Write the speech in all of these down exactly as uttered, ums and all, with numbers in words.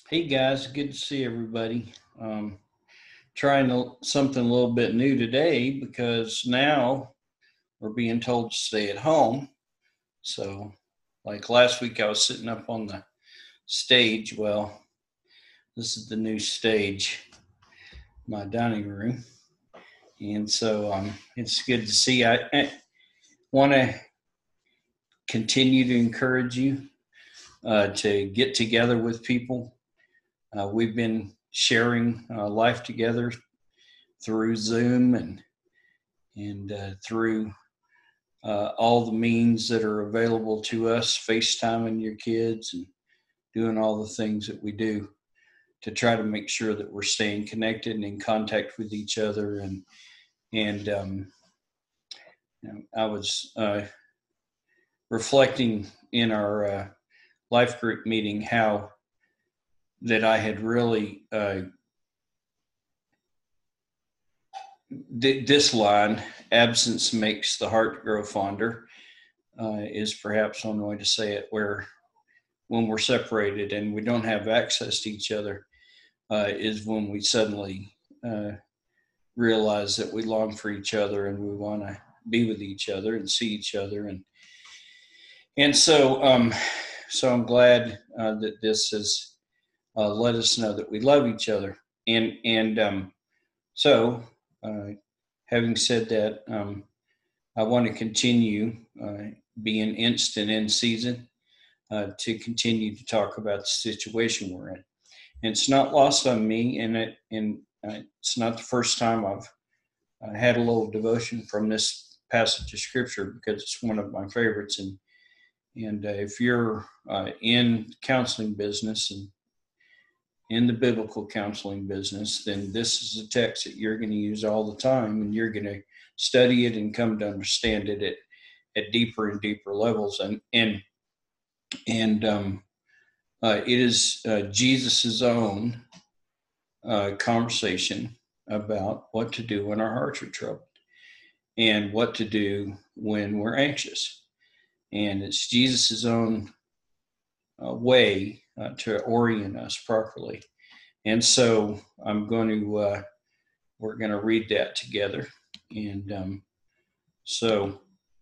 Hey guys, good to see everybody. Um, trying to, something a little bit new today because now we're being told to stay at home. So, like last week, I was sitting up on the stage. Well, this is the new stage, my dining room, and so um, it's good to see. I, I want to continue to encourage you uh, to get together with people. Uh, we've been sharing uh, life together through Zoom and and uh, through uh, all the means that are available to us, FaceTiming your kids and doing all the things that we do to try to make sure that we're staying connected and in contact with each other. And and um, you know, I was uh, reflecting in our uh, life group meeting how that I had really uh, th- this line, absence makes the heart grow fonder, uh, is perhaps one way to say it, where when we're separated and we don't have access to each other, uh, is when we suddenly uh, realize that we long for each other and we want to be with each other and see each other. And and so um, so I'm glad uh, that this has uh, let us know that we love each other. And and um, so, uh, having said that, um, I want to continue uh, being instant in season uh, to continue to talk about the situation we're in. And it's not lost on me, and it and uh, it's not the first time I've uh, had a little devotion from this passage of scripture because it's one of my favorites. And and uh, if you're uh, in counseling business and in the biblical counseling business, then this is a text that you're going to use all the time, and you're going to study it and come to understand it at, at deeper and deeper levels. And and and um, uh, it is uh, Jesus's own uh, conversation about what to do when our hearts are troubled and what to do when we're anxious. And it's Jesus's own uh, way uh, to orient us properly. And so I'm going to, uh, we're going to read that together. And um, so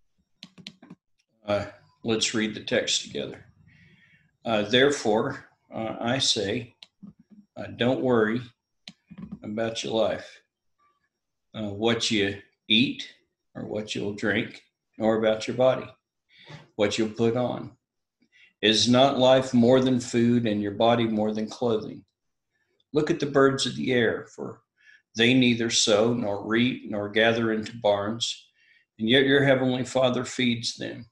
uh, let's read the text together. Uh, Therefore, uh, I say, uh, don't worry about your life, uh, what you eat or what you'll drink, nor about your body, what you'll put on. Is not life more than food and your body more than clothing? Look at the birds of the air, for they neither sow nor reap nor gather into barns, and yet your heavenly Father feeds them.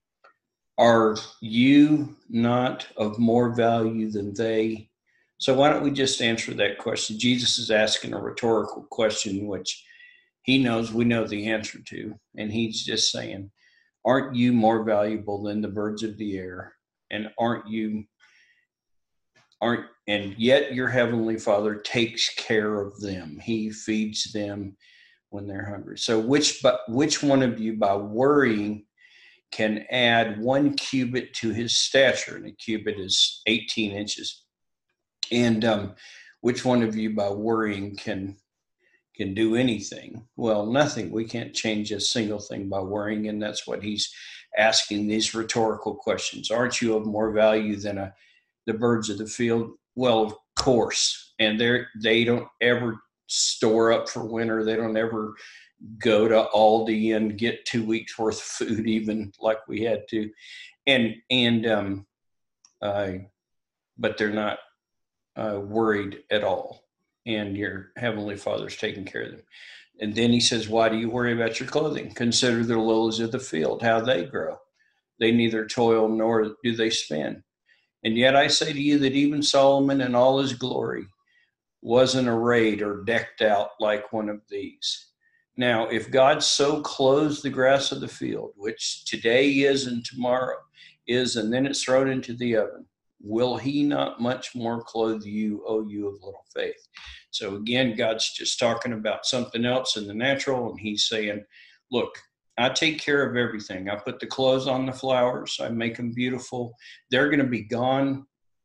Are you not of more value than they? So why don't we just answer that question? Jesus is asking a rhetorical question, which he knows we know the answer to. And he's just saying, aren't you more valuable than the birds of the air? And aren't you, aren't, and yet your heavenly Father takes care of them. He feeds them when they're hungry. So which, but which one of you by worrying can add one cubit to his stature? And a cubit is eighteen inches. And um, which one of you by worrying can can do anything? Well, nothing. We can't change a single thing by worrying, and that's what he's asking these rhetorical questions. Aren't you of more value than a, the birds of the field? Well, of course. And they they don't ever store up for winter. They don't ever go to Aldi and get two weeks worth of food, even like we had to. And and um, uh, but they're not uh, worried at all. And your heavenly Father's taking care of them. And then he says, why do you worry about your clothing? Consider the lilies of the field, how they grow. They neither toil nor do they spin. And yet I say to you that even Solomon in all his glory wasn't arrayed or decked out like one of these. Now, if God so clothes the grass of the field, which today is and tomorrow is, and then it's thrown into the oven, will he not much more clothe you, O you of little faith? So again, God's just talking about something else in the natural, and he's saying, look, I take care of everything. I put the clothes on the flowers. I make them beautiful. They're going to be gone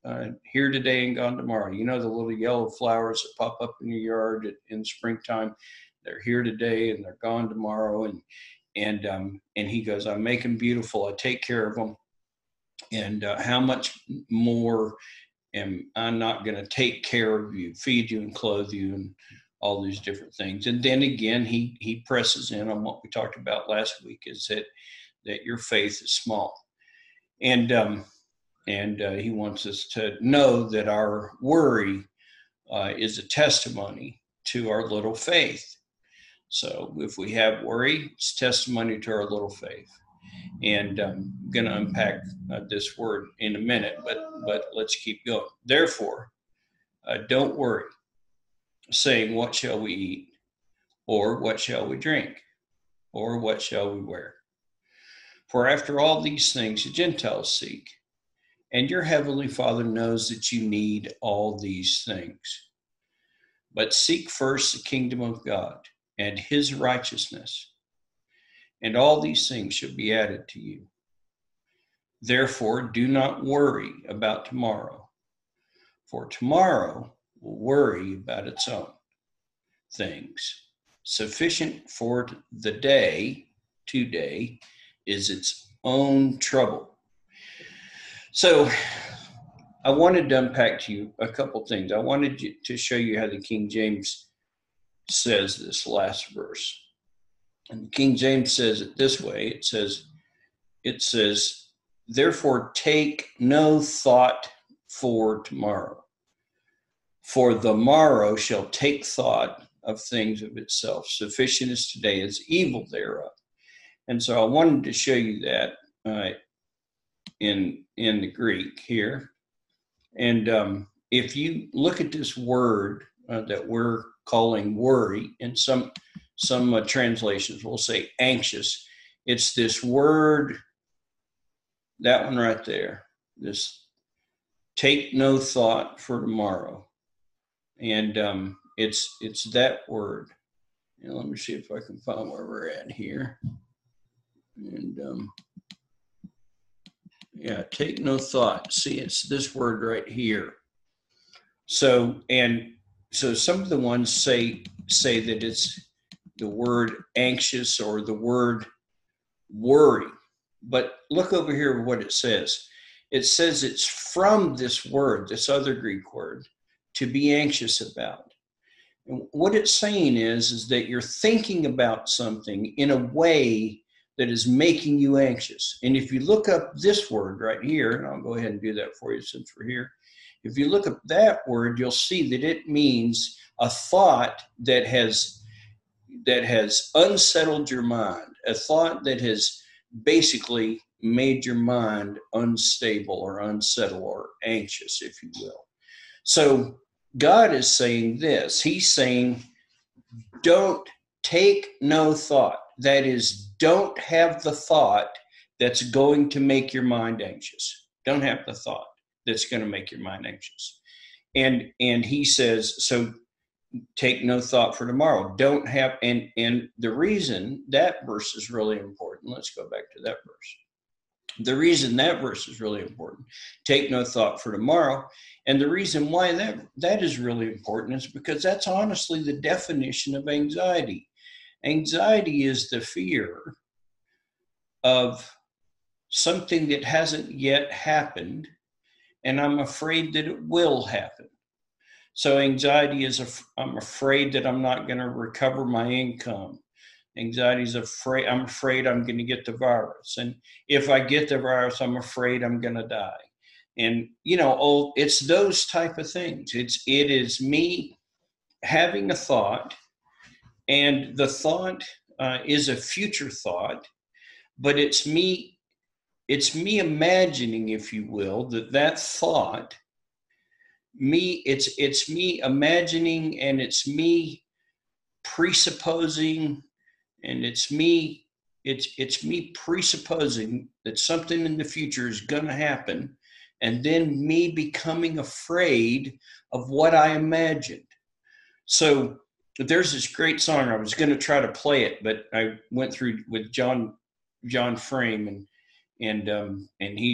uh, here today and gone tomorrow. You know, the little yellow flowers that pop up in your yard in springtime, they're here today and they're gone tomorrow. And, and, um, and he goes, I make them beautiful. I take care of them. And uh, how much more am I not going to take care of you, feed you and clothe you and all these different things. And then again, he, he presses in on what we talked about last week, is that, that your faith is small. And, um, and uh, he wants us to know that our worry uh, is a testimony to our little faith. So if we have worry, it's testimony to our little faith. And um, I'm going to unpack uh, this word in a minute, but but let's keep going. Therefore, uh, don't worry, saying, what shall we eat? Or what shall we drink? Or what shall we wear? For after all these things the Gentiles seek, and your heavenly Father knows that you need all these things. But seek first the kingdom of God and his righteousness, and all these things shall be added to you. Therefore, do not worry about tomorrow, for tomorrow will worry about its own things. Sufficient for the day, today, is its own trouble. So I wanted to unpack to you a couple things. I wanted to show you how the King James says this last verse. And the King James says it this way. It says, it says, therefore take no thought for tomorrow, for the morrow shall take thought of things of itself. Sufficient is today is evil thereof. And so I wanted to show you that uh, in, in the Greek here. And um, if you look at this word uh, that we're calling worry, in some Some uh, translations will say anxious. It's this word, that one right there, this take no thought for tomorrow. And um, it's it's that word. And let me see if I can find where we're at here. And um, yeah, take no thought. See, it's this word right here. So, and so some of the ones say say that it's the word anxious or the word worry. But look over here what it says. It says it's from this word, this other Greek word, to be anxious about. And what it's saying is, is that you're thinking about something in a way that is making you anxious. And if you look up this word right here, and I'll go ahead and do that for you since we're here. If you look up that word, you'll see that it means a thought that has that has unsettled your mind, a thought that has basically made your mind unstable or unsettled or anxious, if you will. So God is saying this. He's saying, don't take no thought. That is, don't have the thought that's going to make your mind anxious. Don't have the thought that's going to make your mind anxious. And, and he says, so take no thought for tomorrow. Don't have, and, and the reason that verse is really important, let's go back to that verse. The reason that verse is really important, take no thought for tomorrow. And the reason why that, that is really important is because that's honestly the definition of anxiety. Anxiety is the fear of something that hasn't yet happened, and I'm afraid that it will happen. So anxiety is, a, I'm afraid that I'm not going to recover my income. Anxiety is afraid, I'm afraid I'm going to get the virus. And if I get the virus, I'm afraid I'm going to die. And, you know, oh, it's those type of things. It's, it is me having a thought, and the thought uh, is a future thought, but it's me, it's me imagining, if you will, that that thought me, it's it's me imagining, and it's me presupposing, and it's me, it's it's me presupposing that something in the future is going to happen, and then me becoming afraid of what I imagined. So there's this great song. I was going to try to play it, but I went through with John John Frame, and and um, and he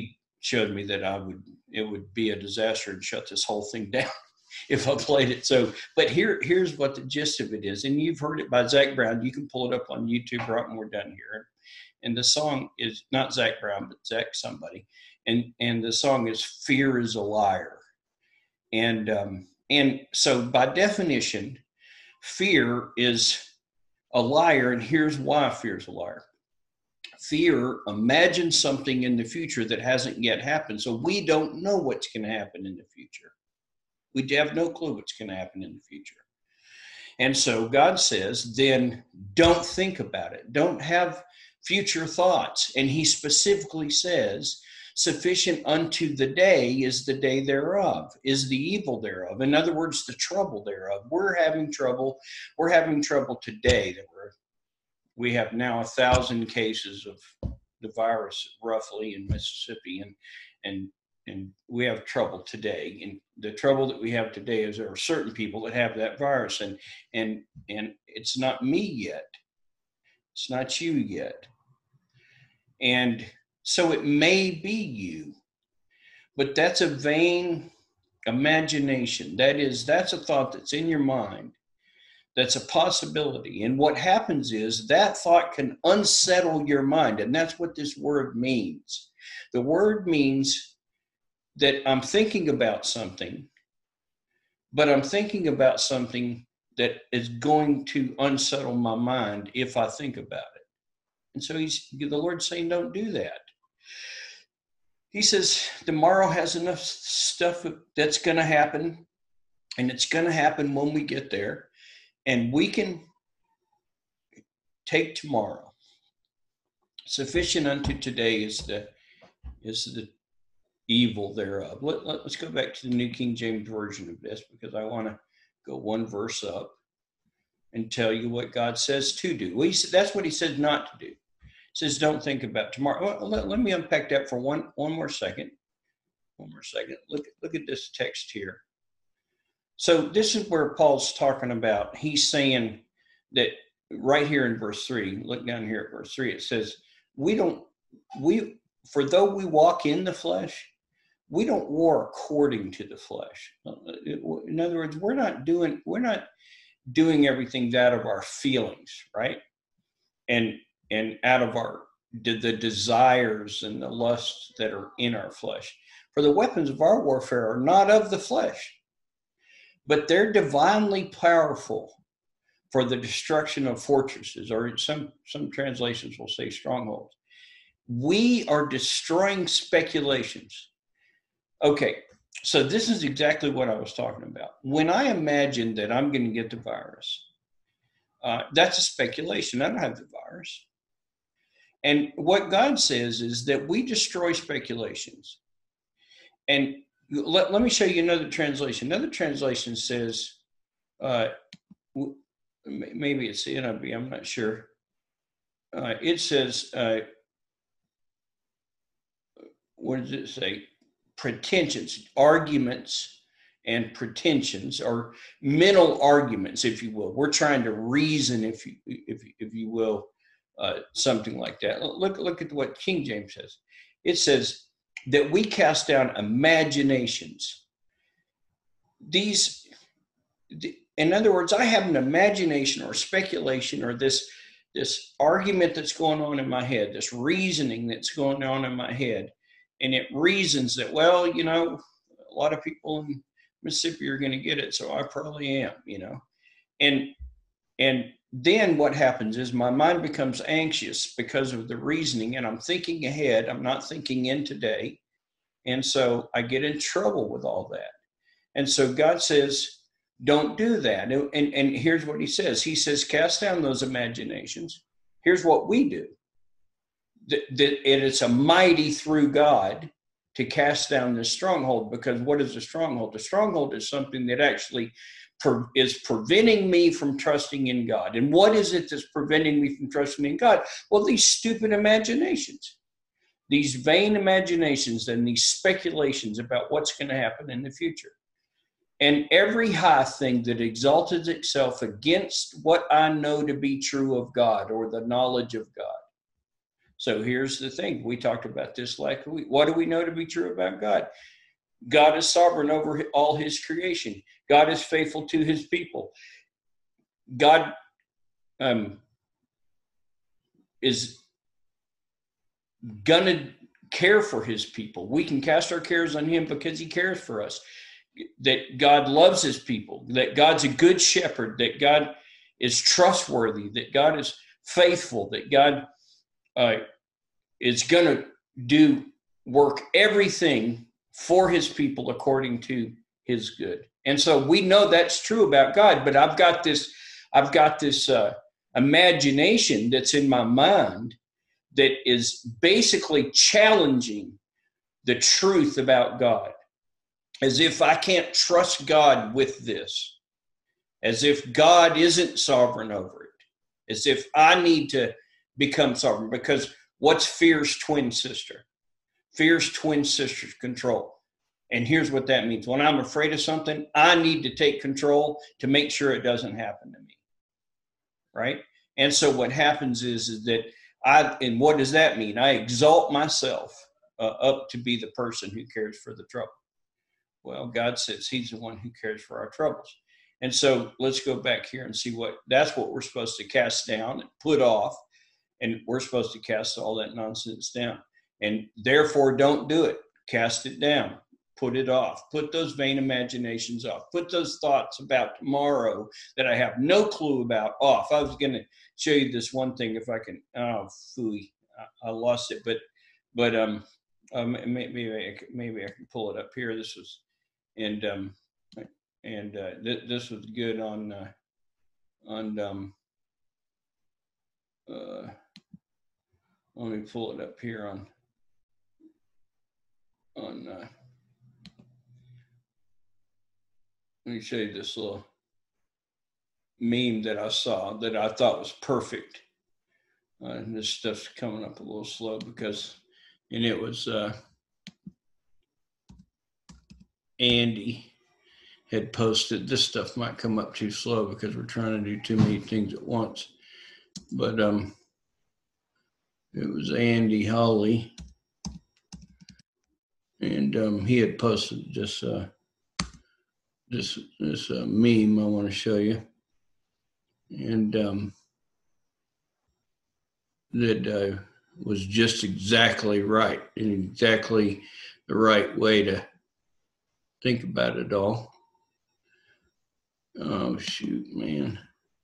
showed me that I would, it would be a disaster and shut this whole thing down if I played it. So, but here, here's what the gist of it is. And you've heard it by Zach Brown. You can pull it up on YouTube right when we're done here. And the song is not Zach Brown, but Zach somebody. And, and the song is Fear is a Liar. And, um, and so by definition, fear is a liar. And here's why fear is a liar. Fear imagines something in the future that hasn't yet happened. So we don't know what's going to happen in the future. We have no clue what's going to happen in the future. And so God says, then don't think about it. Don't have future thoughts. And he specifically says, sufficient unto the day is the day thereof, is the evil thereof. In other words, the trouble thereof. We're having trouble. We're having trouble today that we're We have now a thousand cases of the virus roughly in Mississippi, and and and we have trouble today. And the trouble that we have today is there are certain people that have that virus, and and and it's not me yet. It's not you yet. And so it may be you, but that's a vain imagination. That is, that's a thought that's in your mind. That's a possibility. And what happens is that thought can unsettle your mind. And that's what this word means. The word means that I'm thinking about something, but I'm thinking about something that is going to unsettle my mind if I think about it. And so he's, the Lord's saying, don't do that. He says, tomorrow has enough stuff that's going to happen, and it's going to happen when we get there. And we can take tomorrow. Sufficient unto today is the is the evil thereof. Let, let, let's go back to the New King James Version of this, because I want to go one verse up and tell you what God says to do. Well, he, that's what he says not to do. He says, don't think about tomorrow. Well, let, let me unpack that for one, one more second. One more second. Look, look at this text here. So this is where Paul's talking about, he's saying that right here in verse three, look down here at verse three, it says, we don't, we, for though we walk in the flesh, we don't war according to the flesh. In other words, we're not doing, we're not doing everything out of our feelings, right? And, and out of our, the desires and the lusts that are in our flesh. For the weapons of our warfare are not of the flesh, but they're divinely powerful for the destruction of fortresses, or some, some translations will say strongholds. We are destroying speculations. Okay, so this is exactly what I was talking about. When I imagine that I'm going to get the virus, uh, that's a speculation. I don't have the virus. And what God says is that we destroy speculations. And Let, let me show you another translation. Another translation says, uh, maybe it's the N I V, I'm not sure. Uh, it says, uh, what does it say? Pretensions, arguments and pretensions, or mental arguments, if you will. We're trying to reason, if you, if, if you will, uh, something like that. Look, look at what King James says. It says, that we cast down imaginations. These, in other words, I have an imagination or speculation or this, this argument that's going on in my head, this reasoning that's going on in my head. And it reasons that, well, you know, a lot of people in Mississippi are going to get it, so I probably am, you know. And, and then what happens is my mind becomes anxious because of the reasoning, and I'm thinking ahead. I'm not thinking in today. And so I get in trouble with all that. And so God says, don't do that. And, and, and here's what he says. He says, cast down those imaginations. Here's what we do. That, that it is a mighty through God to cast down this stronghold, because what is a stronghold? The stronghold is something that actually Per, is preventing me from trusting in God. And what is it that's preventing me from trusting in God? Well, these stupid imaginations, these vain imaginations and these speculations about what's going to happen in the future. And every high thing that exalted itself against what I know to be true of God, or the knowledge of God. So here's the thing. We talked about this last week. What do we know to be true about God? God is sovereign over all his creation. God is faithful to his people. God um, is going to care for his people. We can cast our cares on him because he cares for us. That God loves his people, that God's a good shepherd, that God is trustworthy, that God is faithful, that God uh, is going to do work everything for his people according to his good. And so we know that's true about God, but I've got this, I've got this uh, imagination that's in my mind that is basically challenging the truth about God, as if I can't trust God with this, as if God isn't sovereign over it, as if I need to become sovereign. Because what's fear's twin sister? Fear's twin sister's control. And here's what that means. When I'm afraid of something, I need to take control to make sure it doesn't happen to me, right? And so what happens is, is that I, and what does that mean? I exalt myself uh, up to be the person who cares for the trouble. Well, God says he's the one who cares for our troubles. And so let's go back here and see what, that's what we're supposed to cast down and put off. And we're supposed to cast all that nonsense down. And therefore, don't do it. Cast it down. Put it off. Put those vain imaginations off. Put those thoughts about tomorrow that I have no clue about off. I was going to show you this one thing if I can. Oh, phooey. I, I lost it. But but um, um maybe I can, maybe I can pull it up here. This was and um and uh, th- this was good on uh, on um uh. Let me pull it up here on on. Uh, let me show you this little meme that I saw that I thought was perfect. Uh, and this stuff's coming up a little slow because, and it was uh, Andy had posted. This stuff might come up too slow because we're trying to do too many things at once. But um, it was Andy Holly, and um, he had posted this uh, this this uh, meme I want to show you, and um, that uh, was just exactly right and exactly the right way to think about it all. Oh, shoot, man.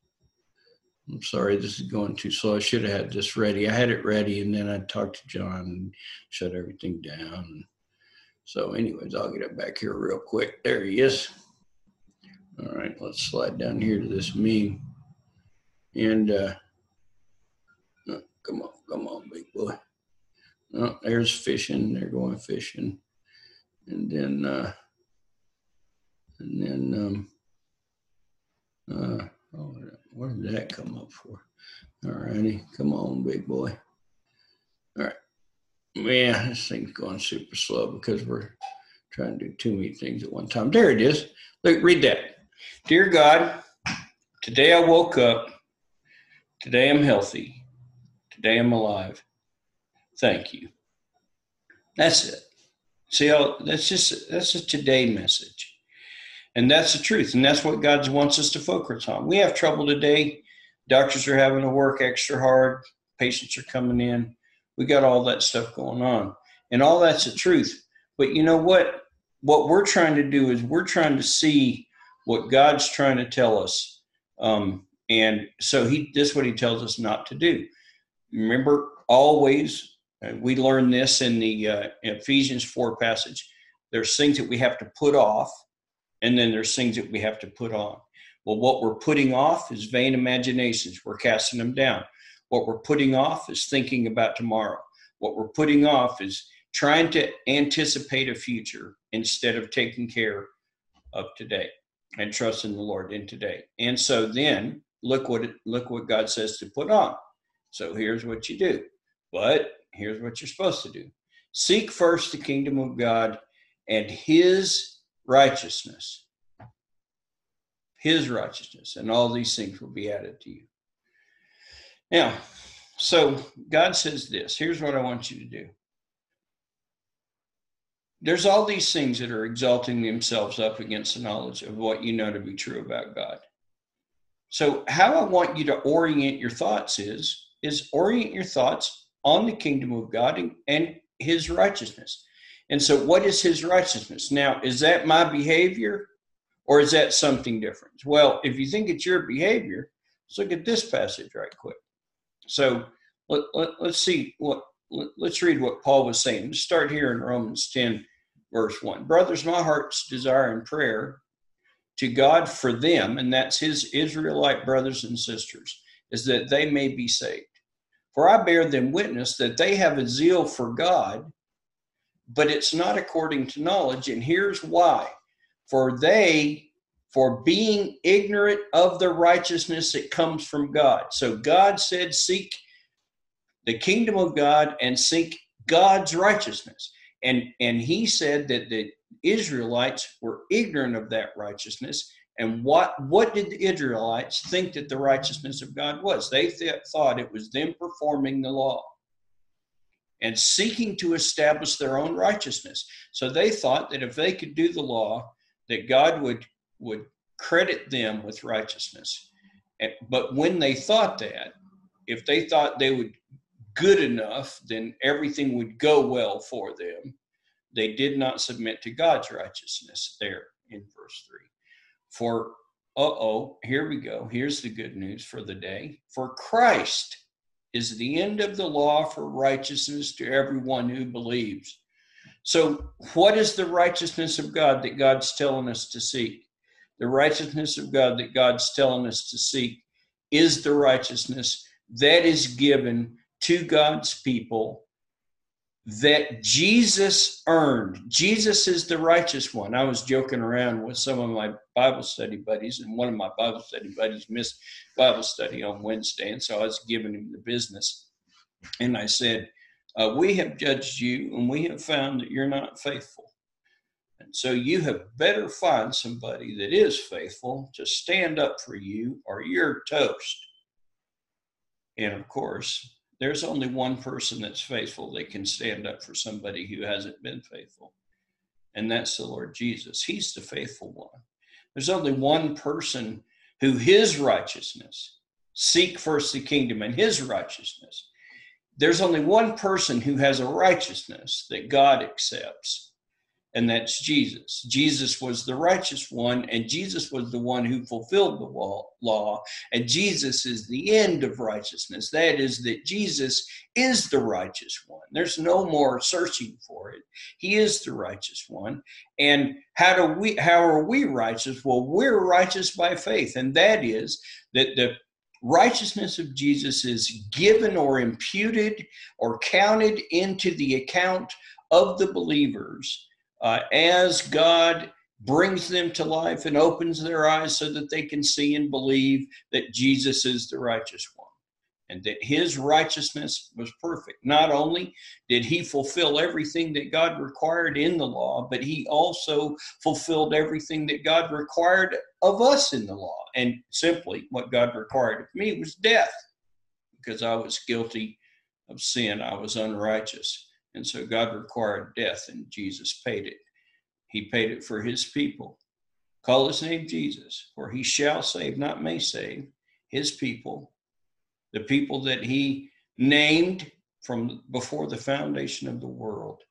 I'm sorry, this is going too slow. I should have had this ready. I had it ready, and then I talked to John and shut everything down. So anyways, I'll get it back here real quick. There he is. All right, let's slide down here to this meme. And uh, oh, come on, come on, big boy. Oh, there's fishing. They're going fishing. And then, uh, and then, um, uh, oh, what did that come up for? All righty, come on, big boy. All right. Man, this thing's going super slow because we're trying to do too many things at one time. There it is. Look, read that. Dear God, today I woke up. Today I'm healthy. Today I'm alive. Thank you. That's it. See how that's just that's a today message. And that's the truth. And that's what God wants us to focus on. We have trouble today. Doctors are having to work extra hard. Patients are coming in. We got all that stuff going on. And all that's the truth. But you know what? What we're trying to do is we're trying to see what God's trying to tell us. Um, and so he this is what he tells us not to do. Remember, always, uh, we learn this in the uh, Ephesians four passage. There's things that we have to put off, and then there's things that we have to put on. Well, what we're putting off is vain imaginations. We're casting them down. What we're putting off is thinking about tomorrow. What we're putting off is trying to anticipate a future instead of taking care of today and trusting the Lord in today. And so then look what it, look what God says to put on. So here's what you do. But here's what you're supposed to do. Seek first the kingdom of God and his righteousness. His righteousness. And all these things will be added to you. Now, So God says this, here's what I want you to do. There's all these things that are exalting themselves up against the knowledge of what you know to be true about God. So how I want you to orient your thoughts is, is orient your thoughts on the kingdom of God and, and his righteousness. And so what is his righteousness? Now, is that my behavior or is that something different? Well, if you think it's your behavior, let's look at this passage right quick. So let, let, let's see what, let, let's read what Paul was saying. Let's start here in Romans ten, verse one. Brothers, my heart's desire and prayer to God for them, and that's his Israelite brothers and sisters, is that they may be saved. For I bear them witness that they have a zeal for God, but it's not according to knowledge. And here's why. For they, for being ignorant of the righteousness that comes from God. So God said, seek the kingdom of God and seek God's righteousness. And, and he said that the Israelites were ignorant of that righteousness. And what, what did the Israelites think that the righteousness of God was? They th- thought it was them performing the law and seeking to establish their own righteousness. So they thought that if they could do the law, that God would, would credit them with righteousness. But when they thought that, if they thought they would good enough, then everything would go well for them. They did not submit to God's righteousness there in verse three. For, uh-oh, here we go. Here's the good news for the day. For Christ is the end of the law for righteousness to everyone who believes. So what is the righteousness of God that God's telling us to seek? The righteousness of God that God's telling us to seek is the righteousness that is given to God's people that Jesus earned. Jesus is the righteous one. I was joking around with some of my Bible study buddies, and one of my Bible study buddies missed Bible study on Wednesday, and so I was giving him the business. And I said, uh, we have judged you, and we have found that you're not faithful. And so you have better find somebody that is faithful to stand up for you, or you're toast. And of course, there's only one person that's faithful that can stand up for somebody who hasn't been faithful. And that's the Lord Jesus. He's the faithful one. There's only one person who his righteousness, seek first the kingdom and his righteousness. There's only one person who has a righteousness that God accepts, and that's Jesus. Jesus was the righteous one, and Jesus was the one who fulfilled the law, and Jesus is the end of righteousness. That is, that Jesus is the righteous one. There's no more searching for it. He is the righteous one. And how do we? How are we righteous? Well, we're righteous by faith, and that is that the righteousness of Jesus is given or imputed or counted into the account of the believers Uh, as God brings them to life and opens their eyes so that they can see and believe that Jesus is the righteous one and that his righteousness was perfect. Not only did he fulfill everything that God required in the law, but he also fulfilled everything that God required of us in the law. And simply what God required of me was death, because I was guilty of sin. I was unrighteous. And so God required death, and Jesus paid it. He paid it for his people. Call his name Jesus, for he shall save, not may save, his people, the people that he named from before the foundation of the world,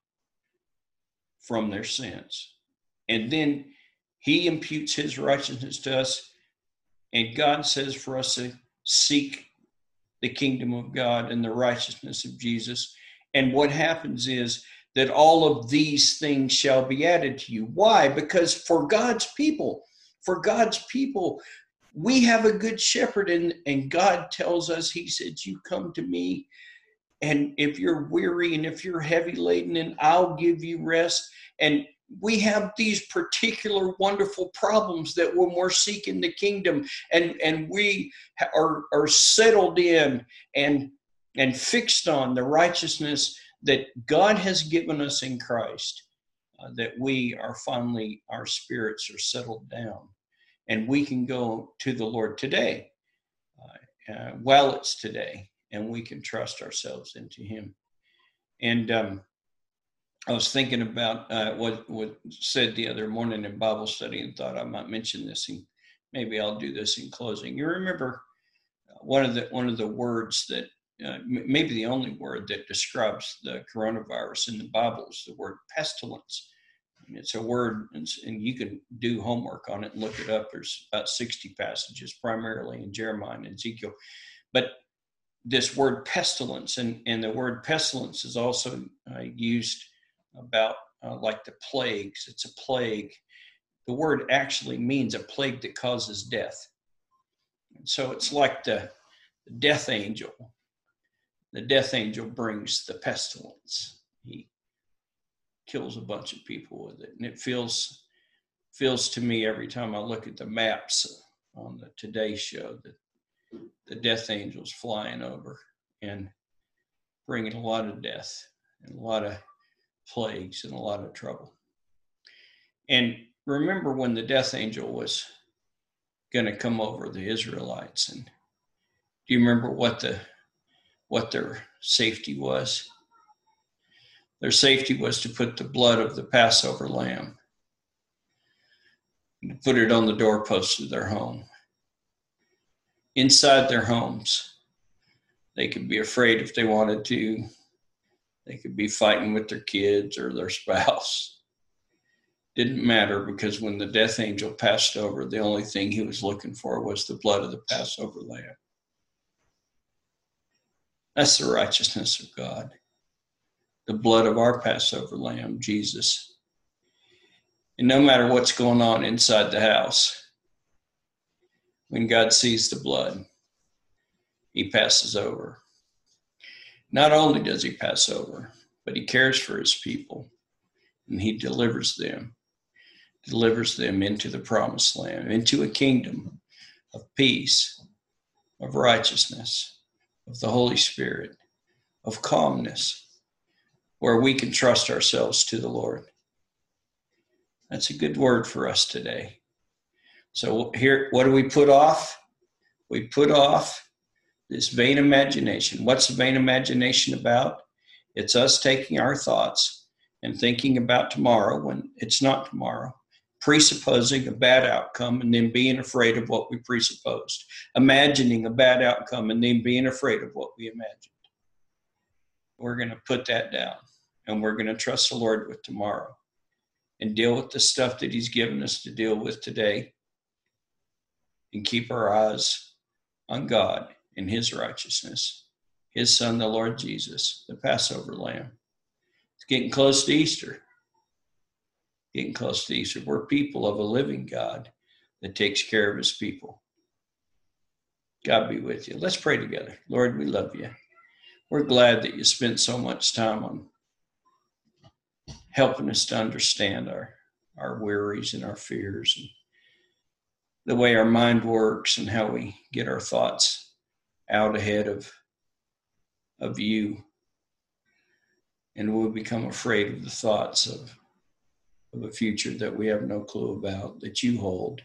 from their sins. And then he imputes his righteousness to us, and God says for us to seek the kingdom of God and the righteousness of Jesus. And what happens is that all of these things shall be added to you. Why? Because for God's people, for God's people, we have a good shepherd, and, and God tells us, he said, you come to me, and if you're weary and if you're heavy laden, and I'll give you rest. And we have these particular wonderful problems that when we're seeking the kingdom and, and we are, are settled in and and fixed on the righteousness that God has given us in Christ, uh, that we are finally, our spirits are settled down, and we can go to the Lord today, uh, uh, while it's today, and we can trust ourselves into him. And um, I was thinking about uh, what what said the other morning in Bible study, and thought I might mention this, and maybe I'll do this in closing. You remember one of the one of the words that uh, maybe the only word that describes the coronavirus in the Bible is the word pestilence. And it's a word, and, and you can do homework on it and look it up. There's about sixty passages, primarily in Jeremiah and Ezekiel. But this word pestilence, and, and the word pestilence is also uh, used about uh, like the plagues. It's a plague. The word actually means a plague that causes death. And so it's like the, the death angel. The death angel brings the pestilence. He kills a bunch of people with it. And it feels feels to me every time I look at the maps on the Today Show that the death angel's flying over and bringing a lot of death and a lot of plagues and a lot of trouble. And remember when the death angel was going to come over the Israelites, and do you remember what the what their safety was? Their safety was to put the blood of the Passover lamb and put it on the doorposts of their home. Inside their homes, they could be afraid if they wanted to. They could be fighting with their kids or their spouse. Didn't matter, because when the death angel passed over, the only thing he was looking for was the blood of the Passover lamb. That's the righteousness of God. The blood of our Passover lamb, Jesus. And no matter what's going on inside the house, when God sees the blood, he passes over. Not only does he pass over, but he cares for his people, and he delivers them, delivers them into the promised land, into a kingdom of peace, of righteousness, of the Holy Spirit, of calmness, where we can trust ourselves to the Lord. That's a good word for us today. So here, what do we put off? We put off this vain imagination. What's the vain imagination about? It's us taking our thoughts and thinking about tomorrow when it's not tomorrow, presupposing a bad outcome and then being afraid of what we presupposed, imagining a bad outcome and then being afraid of what we imagined. We're going to put that down, and we're going to trust the Lord with tomorrow and deal with the stuff that he's given us to deal with today, and keep our eyes on God and his righteousness, his son, the Lord Jesus, the Passover lamb. It's getting close to Easter. Getting close to Easter. We're people of a living God that takes care of his people. God be with you. Let's pray together. Lord, we love you. We're glad that you spent so much time on helping us to understand our, our worries and our fears, and the way our mind works, and how we get our thoughts out ahead of, of you. And we'll become afraid of the thoughts of, of a future that we have no clue about, that you hold.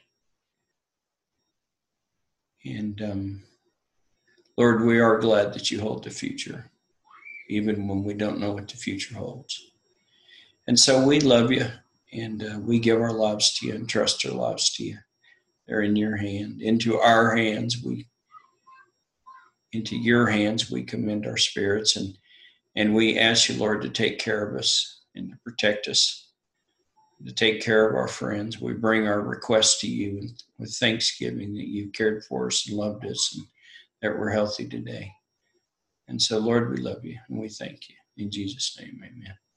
And um, Lord, we are glad that you hold the future, even when we don't know what the future holds. And so we love you, and uh, we give our lives to you and trust our lives to you. They're in your hand. Into our hands, we, into your hands, we commend our spirits, and, and we ask you, Lord, to take care of us and to protect us, to take care of our friends. We bring our requests to you with thanksgiving that you cared for us and loved us, and that we're healthy today. And so, Lord, we love you and we thank you. In Jesus' name, amen.